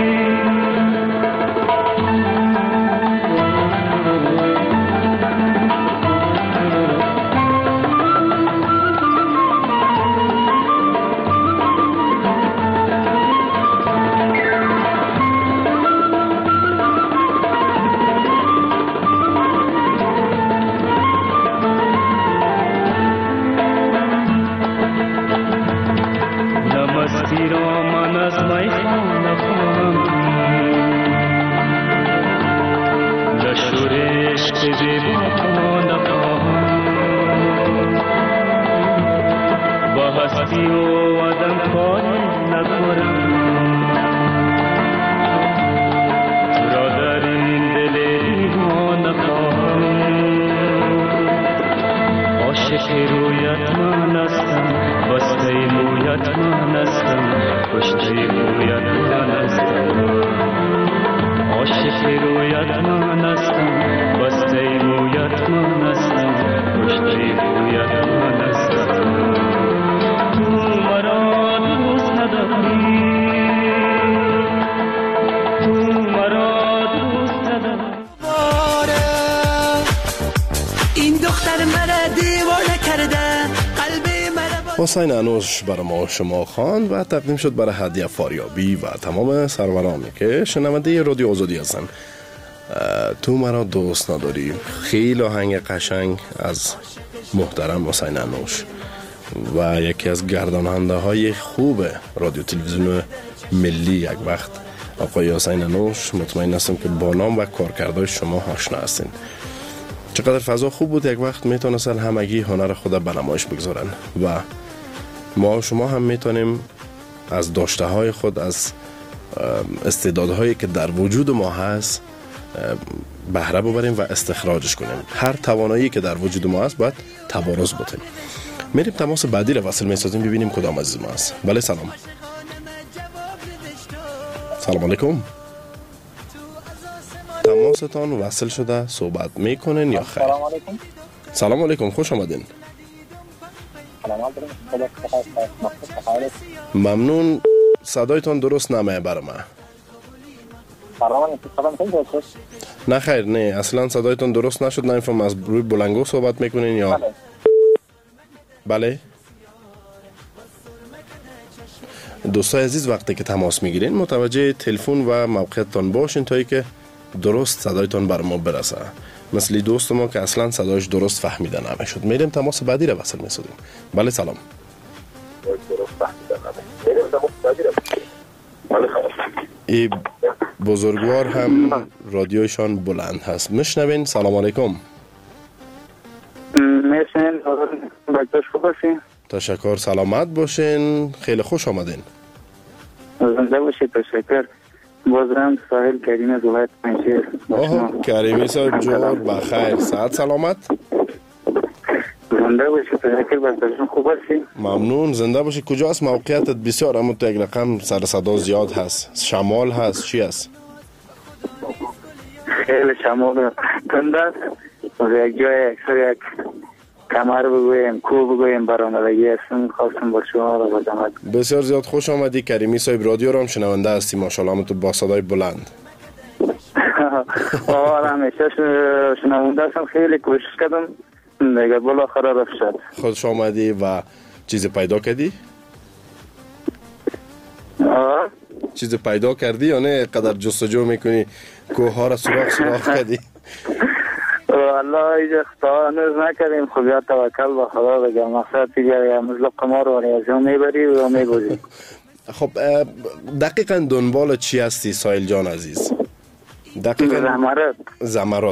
حسین انوش برای ما شما خواند و تقدیم شد برای هدیه فاریابی و تمام سرورانی که شنونده رادیو آزادی هستن. تو مرا دوست نداری، خیلی آهنگ قشنگ از محترم حسین انوش و یکی از گرداننده های خوب رادیو تلویزیون ملی یک وقت آقای حسین انوش. مطمئن هستم که با نام و کارکردهای شما آشنا هستین. چقدر فضا خوب بود، یک وقت میتونستن همگی هنر خود به نمایش بگذارن و ما شما هم میتونیم از داشته های خود، از استعدادهایی که در وجود ما هست بهره ببریم و استخراجش کنیم. هر توانایی که در وجود ما هست باید تبارز بکنیم. میریم تماس بعدی رو وصل میسازیم ببینیم کدام عزیز ما هست. بله سلام. سلام علیکم. تماستان وصل شده، صحبت میکنین یا خیر؟ سلام علیکم. سلام علیکم، خوش آمدین. ممنون. صدایتان درست نمیه برای من. نه خیر، نه اصلا صدایتان درست نشد. نمیفهم از روی بلنگو صحبت میکنین یا بله. دوستای عزیز وقتی که تماس میگیرین متوجه تلفن و موقعیتتان باشین تا اینکه درست صدایتان بر ما برسه. مثل دوست ما که اصلا صدایش درست فهمیده نمیشد. میریم تماس بعدی رو وصل میسازیم. بله سلام. ای بزرگوار هم رادیوشان بلند هست. میشنوین؟ سلام علیکم. میشنوین؟ بچه‌ش خوب باشین؟ تشکر، سلامت باشین. خیلی خوش آمدین. زنده باشید. تشکر. بازم ساحل کریم از ولایت پنجشیر. کریمی صاحب جور بخیر، صحت سلامت. زنده باشید. تشکر. بچه‌شون خوب باشین؟ ممنون. زنده باشید. کجاست موقعیتت؟ بسیار اما تو یک رقم سر صدا زیاد هست. شمال هست چی هست؟ خیلی شمال تنده است. یک جای اکثر یک کمر بگویم، کو بگویم برآمدگی هستم. خواستم با شما را بازم. بسیار زیاد خوش آمدی کریمی صاحب. رادیو رو هم شنونده هستی ماشاءالله تو با صدای بلند. همیشه شنونده هستم. خیلی کوشش کردم دیگه بالاخره رفت شد. خوش آمدی و چیز پیدا کردی؟ چیز پیدا کردی یا نه قدر جستجو میکنی کوه ها را سراخ کردی؟ والله اینجا خطا هنوز نکردیم، خب یا توکل به خدا بگم. مقصد دیگر یا مثل قمار و ریاضی میبری و میبودی. خب دقیقا دنبال چی هستی سایل جان عزیز؟ دقیقا زمرد.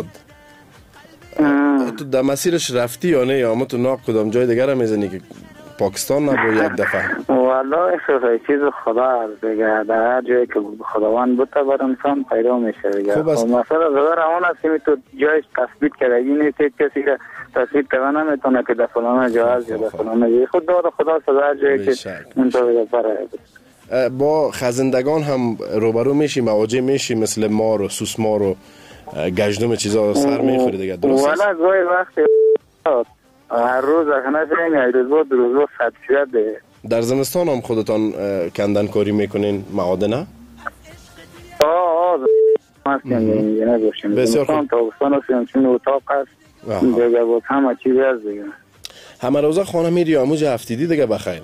تو در مسیرش رفتی یا نه، یا اما تو ناق کدام جای دیگر هم میزنی که پاکستان نبو یک دفعه؟ والله چیز خدا هست دیگه، در هر جایی که خداوند بوده بر انسان پیدا میشه دیگه. خب مثلا زدار همون هست که تو جایش تثبیت کردگی نیست، کسی که تثبیت کنه نمیتونه که در فلانه جا هست یا در فلانه جایی. خود دار خدا صدا هر جایی که منطقه بره. با خزندگان هم روبرو میشی، مواجه میشی، مثل مار و سوسمار و گژدم چیزا سر میخوری دیگه، درست است؟ والا گاهی وقتی هر روز اخنه فرنگ روز بود روز بود 100% دیگه. در زمستان هم خودتان کندن کاری میکنین معادن نه؟ بسیار خوب. تابستان و سیمچین اتاق هست دیگه، بود همه چیزی هست دیگه. همه روزه خانه میری یا موجه هفتیدی دیگه بخیر؟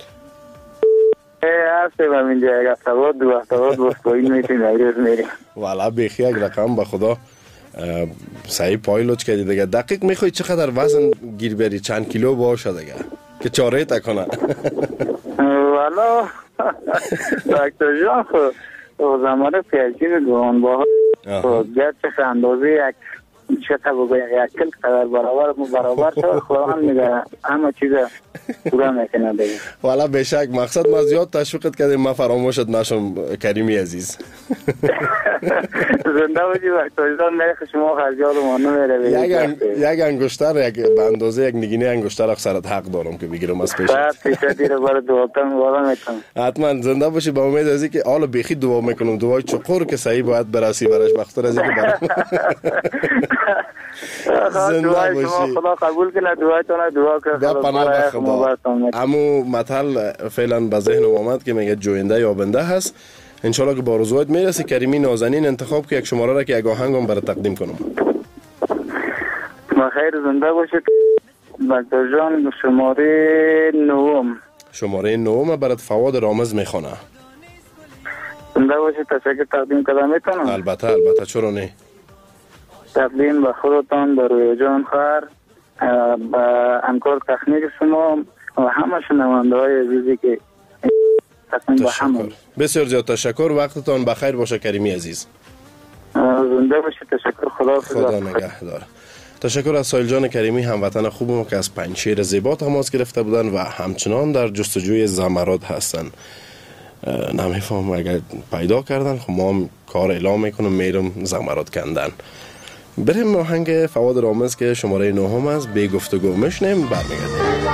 هسته و منجا یک هفته بود دو هفته بود بسپایین میتونی ایروز میری. والا بیخی یک رقم به خدا صحیح پایلوچ کردی دیگه. دقیق میخوای چقدر وزن گیر بری، چند کیلو باشه دیگه که چاره تکنه؟ والا دکتر جان خب زماره پیچین گوان با گرچه اندازه یک چطور بگویم یک کل قدر برابر شد خواهان میگه همه چیز پورا میکنه دیگه. والا بشک مقصد ما زیاد تشویقت کردیم ما فراموشت نشم کریمی عزیز. زنده بودی وقتایزان نیخ شما خرجال و مانو میره یک انگشتر به اندازه یک نگینه انگشتر اکثرت حق دارم که بگیرم از پیشت. پیشت دیره بار دواتم والا میکنم. حتما زنده باشی، با امید ازی که حالا بیخی دعا میکنم، دعای چقور که صحیح باید برسی برش بختر ازی که برم. زنده باشی. خدا قبول کنه دعایتونه، دعا که خدا خدا. امو مثل فعلا به ذهنم آمد که میگه جوینده یابنده هست. انشالله که با رضایت میرسی کریمی نازنین انتخاب که یک شماره را که یک آهنگم برای تقدیم کنم. بخیر زنده باشید دکتر جان. شماره 9 برات فواد رامز میخونه. زنده باشید. تشکر. تقدیم کدام میتونم؟ البته چرا نه. تقدیم به خودتان، به روی جان خر، به همکار تکنیک شما و همه شنونده های عزیزی که تشکر. بسیار زیاد تشکر. وقتتان بخیر باشه کریمی عزیز. زنده باشید. تشکر. خدا نگهدار. تشکر از سایل جان کریمی، هموطن خوبم که از پنجشیر زیبا تماس گرفته بودن و همچنان در جستجوی زمرد هستن. نمیفهم اگر پیدا کردن خب ما هم کار اعلام میکنم میرم زمرد کندن. بریم آهنگ فواد رامز که شماره 9 است بی گفتگو میشنیم، برمیگردیم.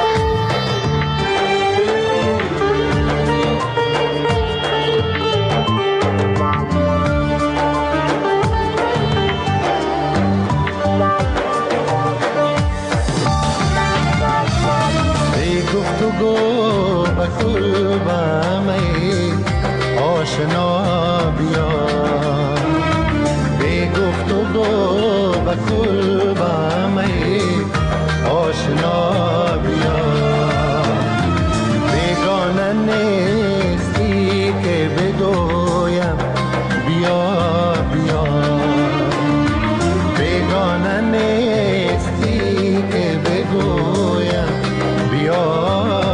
آشنا بیا بی گفتگو به قلبم ای آشنا بیا بیگانه نیستی که بگویم بیا بیا بیگانه نیستی که بگویم بیا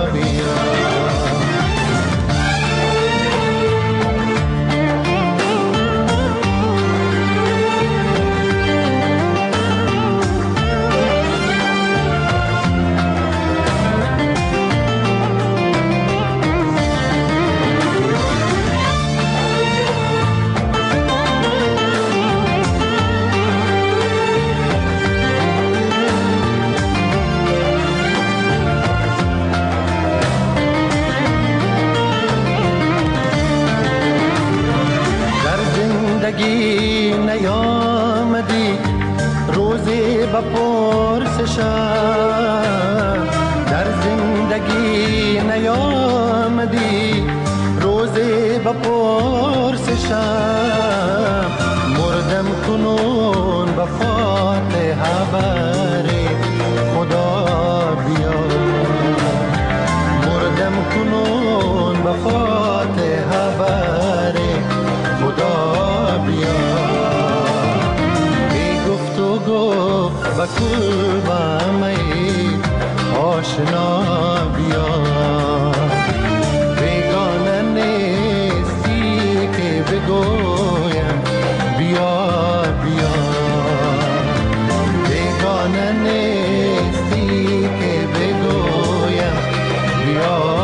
نیامدی روزی با پرسشم در زندگی نیامدی روزی با پرسشم مردم کنون با فاتحه بری خدا بیا مردم کنون با فاتحه بری خدا بیا بی گفتگو بکل با می آشنا بیا بیگانه نیستی که بگویم بیا بیا بیگانه نیستی که بگویم بیا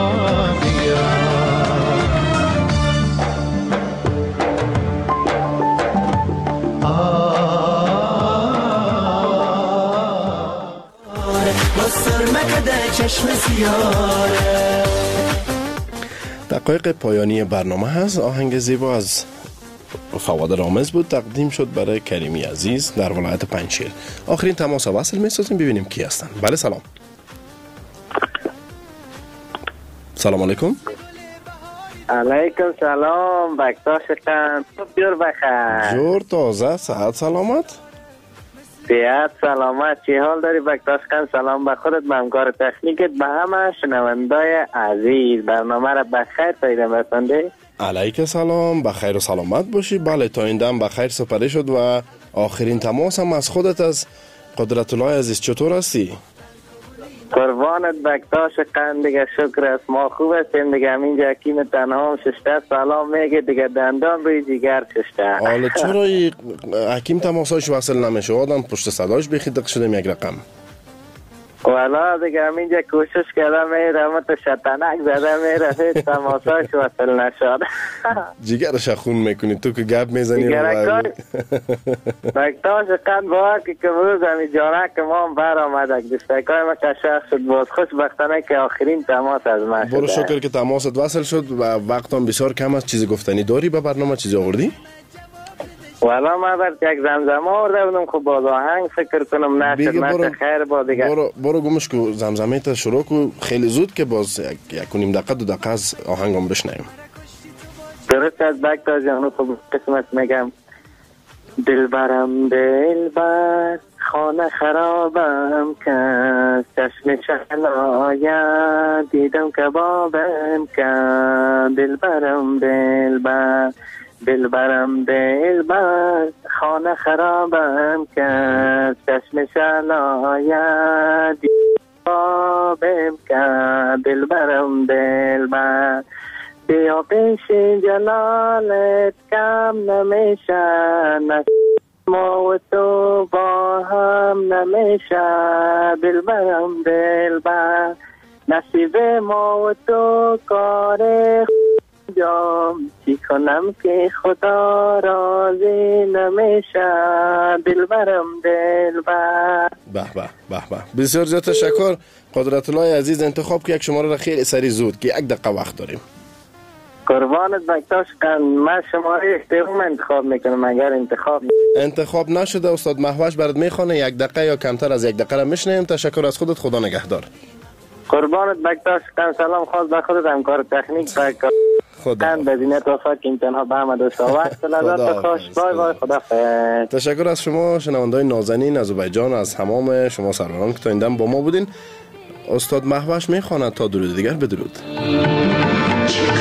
دقایق پایانی برنامه هست. آهنگ زیبا از فواد رامز بود، تقدیم شد برای کریمی عزیز در ولایت پنجشیر. آخرین تماس وصل می‌سازیم ببینیم کی هستن. بله سلام. سلام علیکم. علیکم سلام. بکتاشتن بیار بخیر. جور تازه، صحت سلامت. صحت سلامت. چی حال داری بکتاشتن؟ سلام به خودت، به همکار تکنیکت، به همه شنوندای عزیز. برنامه را بخیر پیدا بسنده. علیک سلام، بخیر و سلامت باشی. بله تا این دم بخیر سپری شد و آخرین تماس هم از خودت از قدرت الله عزیز. چطور هستی؟ قربانت بکتاش قند دیگه، شکر است، ما خوب هستیم دیگه. همینجا حکیم تنها هم ششته سلام میگه دیگه، دندان روی جگر ششته. حالا چرا حکیم تماساش وصل نمیشه؟ آدم پشت صداش بخیدق شدیم یک رقم. والا دیگه همینجا کوشش کردم میره، اما تو شطنک زده میره، هیچ تماساش وصل نشد. جگرش خون میکنی تو که گپ میزنی. بکتاش قند با که روز همی جانک ما هم بر آمدک دستکای ما کشخ شد. باز خوشبختانه که آخرین تماس از ما شده. برو شکر که تماست وصل شد و وقت هم بسیار کم است. چیزی گفتنی داری به برنامه؟ چیزی آوردی؟ والا ما برد یک زمزمه آورده بودم، خب باز آهنگ فکر کنم نشد خیر با دیگه. برو گمش کو زمزمه تا شروع کو خیلی زود که باز یک نیم دقیقه دو دقیقه از آهنگم بشنویم. درست از بکتا جانو. خب قسمت میگم دلبرم دلبر خانه خرابم کن، چشم شلایا دیدم کبابم کن. دلبرم دلبر دلبرم دلبر خانه خرابم کرد، چشم شلایا دیدم کرد. دلبرم دلبر بیا پیش جلالت کم نمیشه، ما و تو با هم نمیشه. دلبرم دلبر نصیب ما و تو کار جام، چی کنم که خدا راضی نمیشه. دلبرم دلبر. به به به به. بسیار زیاد تشکر قدرت الله عزیز. انتخاب که یک شماره را خیلی سری زود که یک دقیقه وقت داریم. قربانت بکتاش کن. من شماره اشتباه انتخاب میکنم. اگر انتخاب نشده استاد محوش برات میخونه، یک دقیقه یا کمتر از یک دقیقه را میشنیم. تشکر از خودت، خدا نگهدار. قربانت بکتاش کن. سلام خاص به خودت، همکار تکنیک خدا بزینت وفا که این تنها به همه دوستا وقت لذت خوش. بای بای، خدا خیر. تشکر از شما شنوندای نازنین آذربایجان، از تمام شما سروران که تا این دم با ما بودین. استاد محوش میخواند تا درود دیگر. بدرود.